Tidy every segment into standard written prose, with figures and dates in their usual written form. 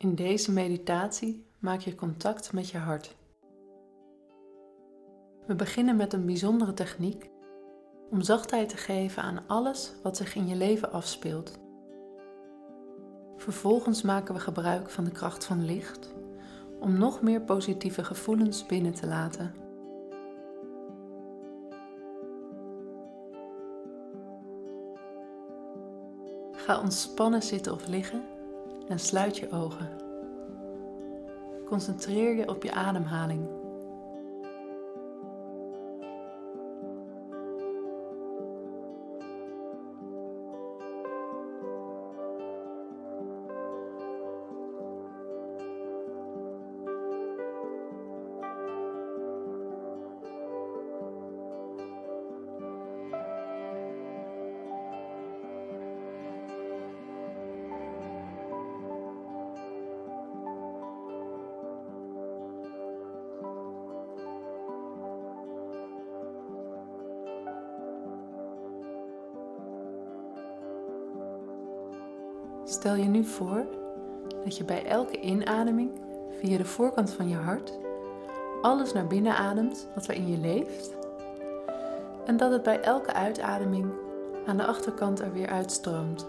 In deze meditatie maak je contact met je hart. We beginnen met een bijzondere techniek om zachtheid te geven aan alles wat zich in je leven afspeelt. Vervolgens maken we gebruik van de kracht van licht om nog meer positieve gevoelens binnen te laten. Ga ontspannen zitten of liggen en sluit je ogen. Concentreer je op je ademhaling. Stel je nu voor dat je bij elke inademing via de voorkant van je hart alles naar binnen ademt wat er in je leeft en dat het bij elke uitademing aan de achterkant er weer uitstroomt.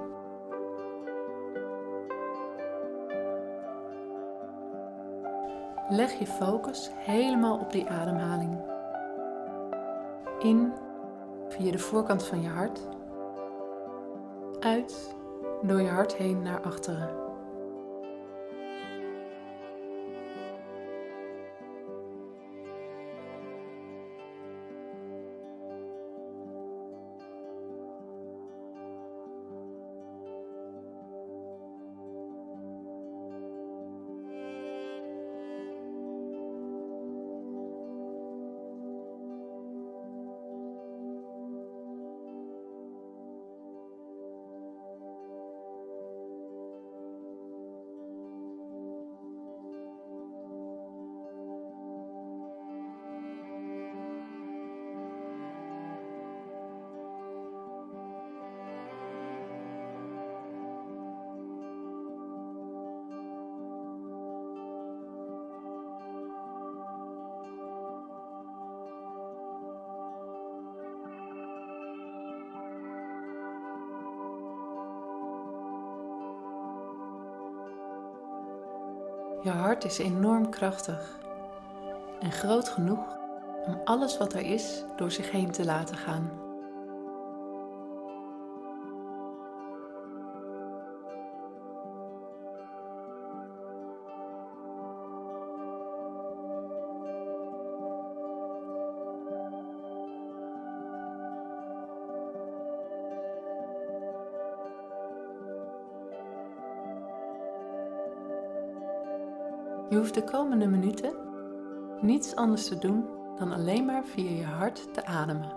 Leg je focus helemaal op die ademhaling. In via de voorkant van je hart, uit door je hart heen naar achteren. Je hart is enorm krachtig en groot genoeg om alles wat er is door zich heen te laten gaan. Je hoeft de komende minuten niets anders te doen dan alleen maar via je hart te ademen.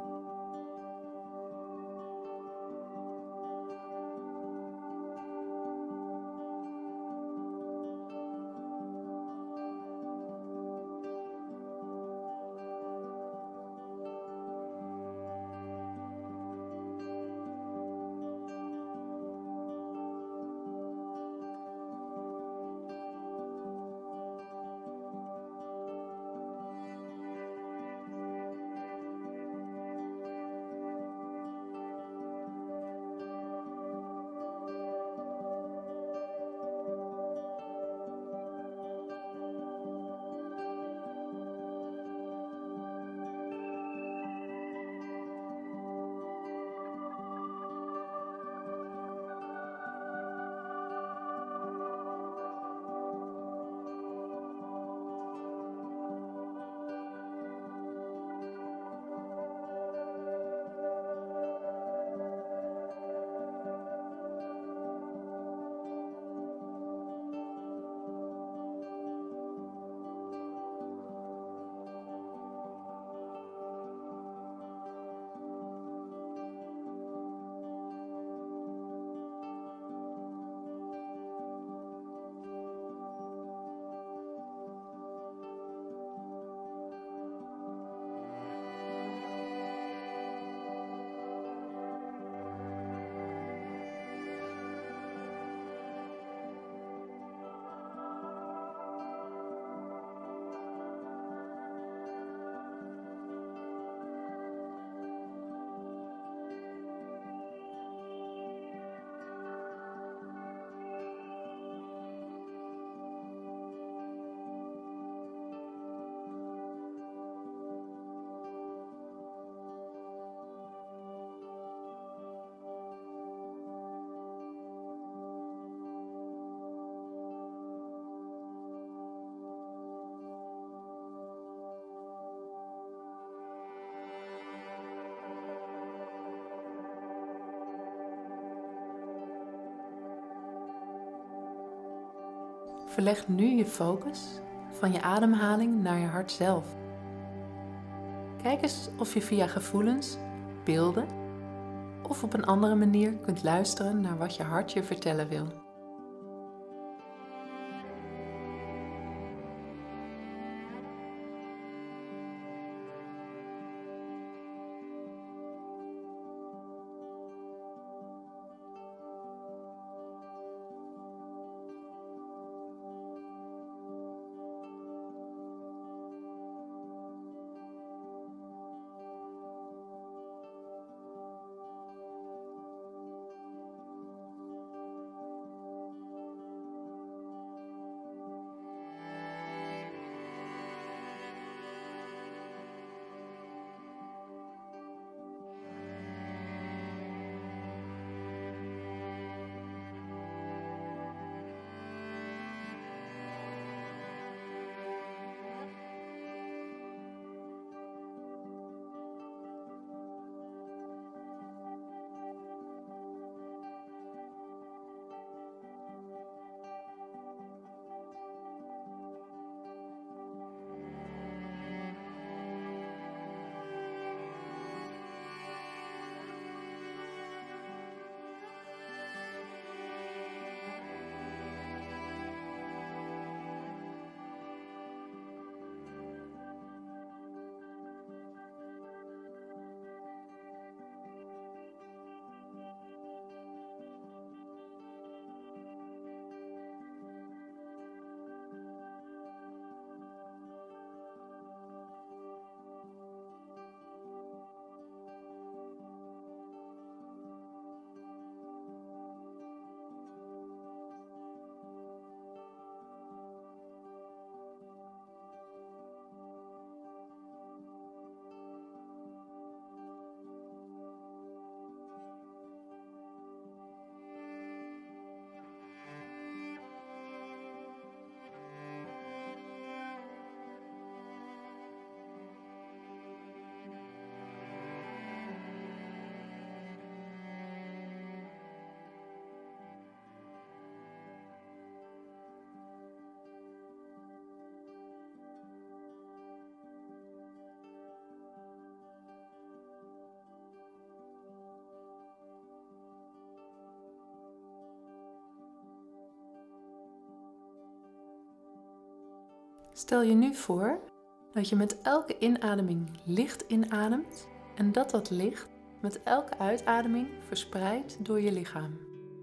Verleg nu je focus van je ademhaling naar je hart zelf. Kijk eens of je via gevoelens, beelden of op een andere manier kunt luisteren naar wat je hart je vertellen wil. Stel je nu voor dat je met elke inademing licht inademt en dat licht met elke uitademing verspreidt door je lichaam.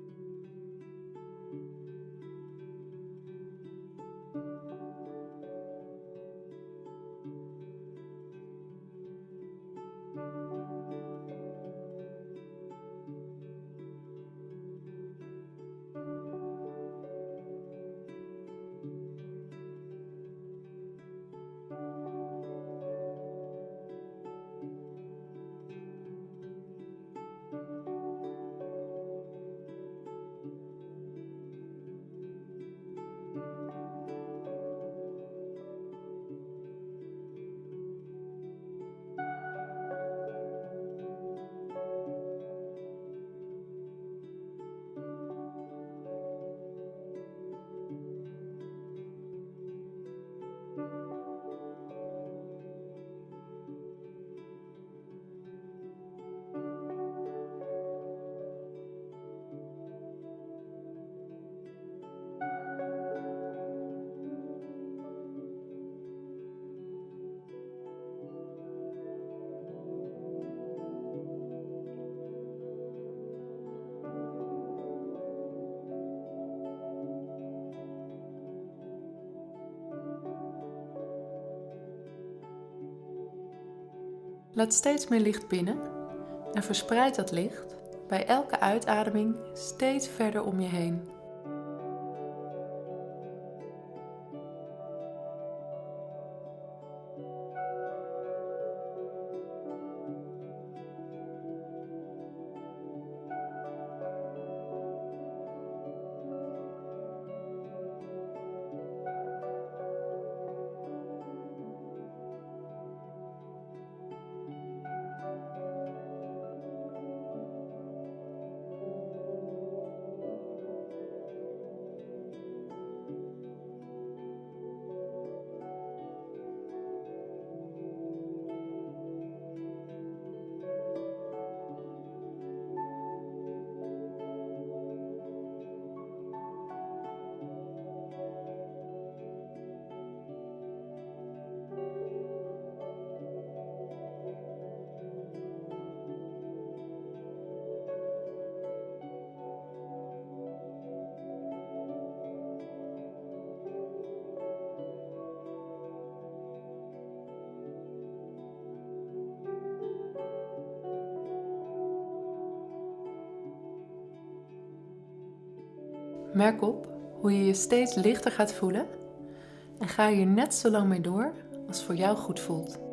Laat steeds meer licht binnen en verspreid dat licht bij elke uitademing steeds verder om je heen. Merk op hoe je je steeds lichter gaat voelen en ga hier net zo lang mee door als voor jou goed voelt.